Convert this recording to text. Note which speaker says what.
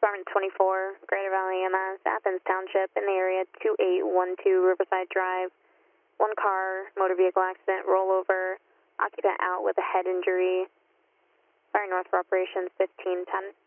Speaker 1: Department 24, Greater Valley EMS, Athens Township, in the area 2812 Riverside Drive. One car, motor vehicle accident, rollover, occupant out with a head injury. Fire north for operations 1510.